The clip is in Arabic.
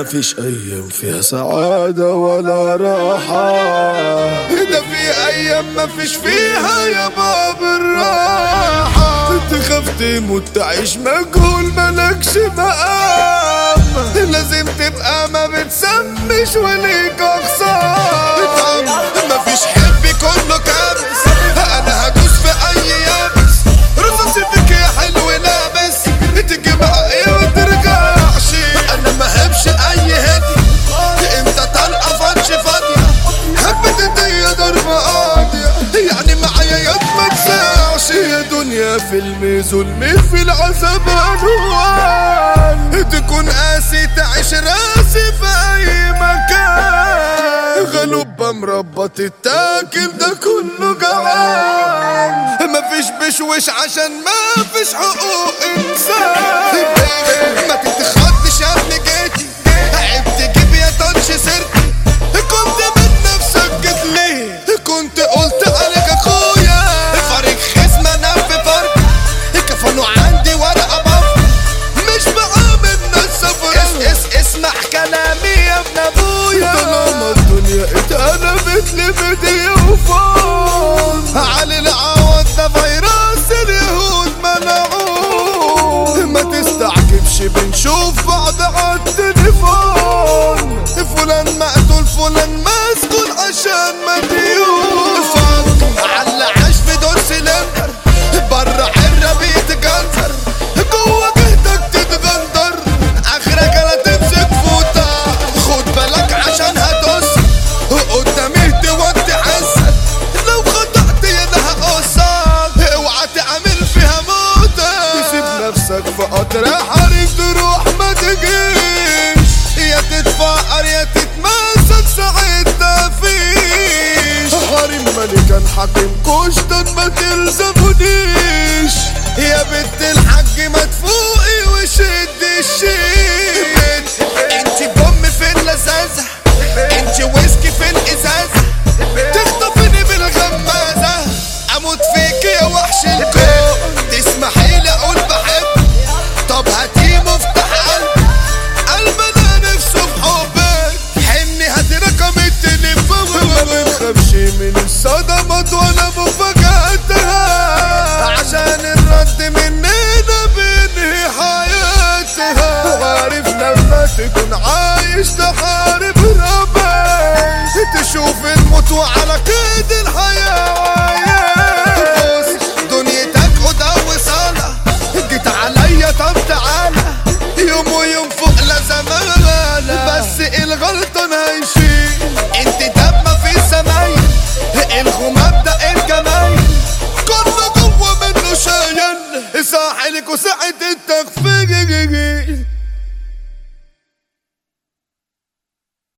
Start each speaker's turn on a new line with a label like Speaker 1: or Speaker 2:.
Speaker 1: مفيش ايام فيها سعادة ولا راحة،
Speaker 2: ده في ايام مفيش فيها يا باب الراحة.
Speaker 1: تخاف تموت تعيش مجهول ملكش مقام،
Speaker 2: لازم تبقى ما بتسمش وليك اقسام. مفيش حب كله كابس، انا هدوس في اي يابس. رصاصي فيك يا حلو لابس، تيجي بقى ايه وترجعش. انا ما هبش اي هدي، انت طلقه فاتش فاضيه. حبت الدنيا ضربه قاضيه، يعني معايا يد ما تساعش.
Speaker 1: يا دنيا فيلم ظلم في العذاب عنوان،
Speaker 2: تكون قاسي تعيش راسي في اي مكان.
Speaker 1: غلوب مربى تتاكل ده كله جوان.
Speaker 2: مفيش بشوش عشان مفيش حقوق انسان. ما تتخضش يا ابني جيتي، عيب تجيب يا طنش سيرتي. كنت من نفسك جيت ليه، كنت قلت عليك اخويا. فريق خصم انا في فرق، كفنوا عندي ورقه بف. مش بعامل ناس سفر، اسمع كلامي يا ابن ابويا.
Speaker 1: طالما الدنيا اتقلبت لمدية وفان،
Speaker 2: علي العوض ده فيروس اليهود منعوه.
Speaker 1: ما تستعجبش بنشوف بعض عالتليفون.
Speaker 2: فلان مقتول فلان مسجون عشان مديون. على عاش في دور سلندر، برا حرة بيتجنزر. جوا جهدك تتغندر، اخرك انا تمسك فوطة. خد بالك عشان هتقص قدامي تودي حسك. لو خطأت انا هقصك، اوعى تعمل فيها موتة.
Speaker 1: تسيب نفسك في قطر حريق تروح ما تجيش،
Speaker 2: يا تتفقر يا تتمسك ساعتها فيش.
Speaker 1: حريم ملكان حاكم كشتن ما تلزمونيش.
Speaker 2: يا بنت الحاج ما تفوقي وشد الشيك. انتي بوم في اللذاذة، انتي ويسكي في الازازة. تخطفني بالغمازة، اموت فيك يا وحش الكون. تسمحيلي اقول بحب، طب هاتي مفتاح قلبي. قلبنا نفسه في حبك، حني هاتي رقم التليفون.
Speaker 1: ما تخافش من الصدمات ولا مفاجأتها،
Speaker 2: عشان الرد مننا بينهي حياتها.
Speaker 1: عارف لما تكون عايش تحارب ربك،
Speaker 2: تشوف